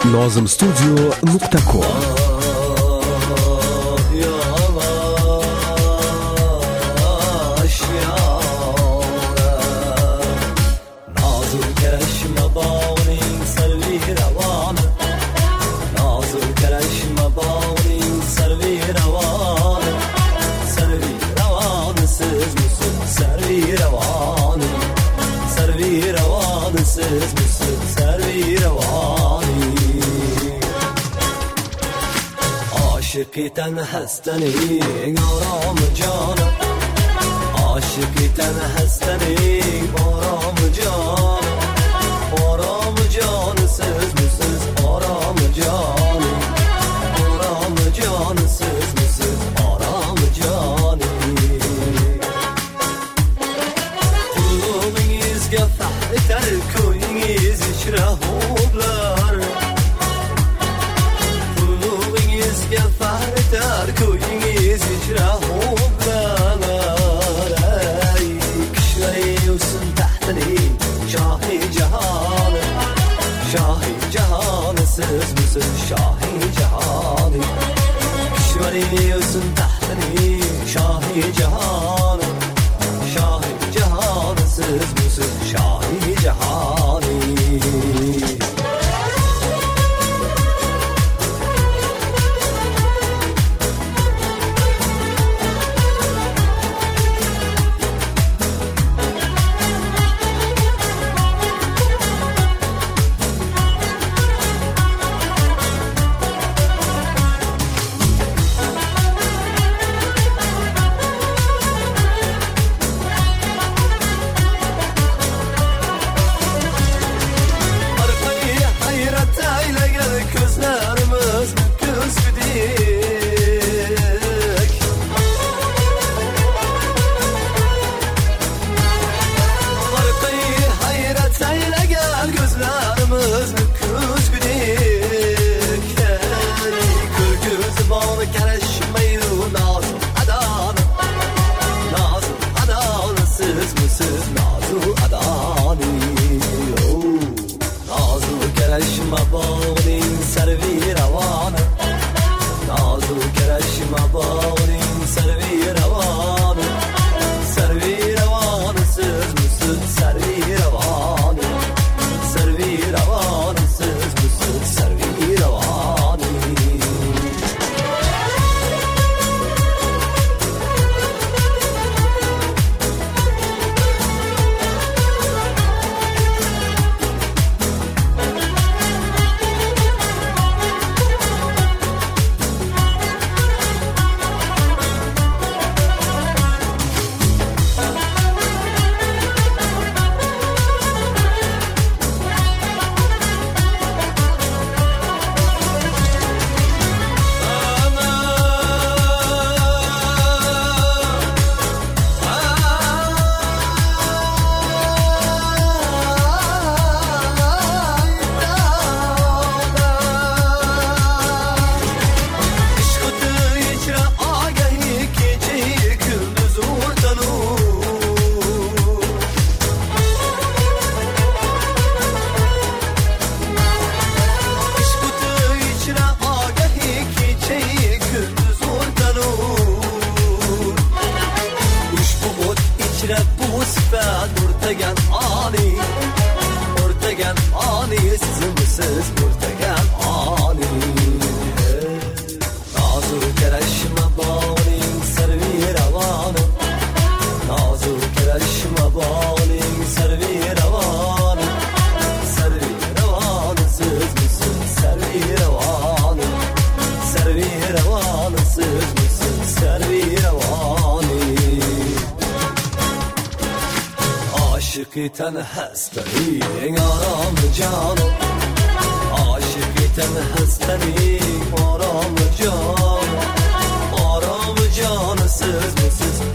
nozimstudio.com. عاشقیتن هستنی آرام جانم، عاشقیتن هستنی آرام جانم، آرام جان سز مسز آرام جانی، آرام جان سز مسز آرام جانی. Kulluğunuz gafeter köyünüz içre hoblar, gafeter köyünüz içre hoblar. Kişleriyorsun tahtını şahi cihanı, şahi cihanı siz misin şahi cihanı. Kişleriyorsun tahtını şahi cihanı, şahi cihanı siz misin şahi cihanı. عاشقیتن هستنی آرام جانم، عاشقیتن هستنی آرام جانم، آرام جان سز مسز